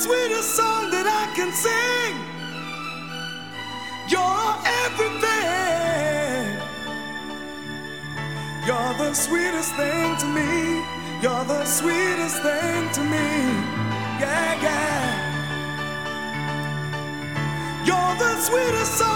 sweetest song that I can sing. You're everything. You're the sweetest thing to me. You're the sweetest thing to me. Yeah, yeah. You're the sweetest song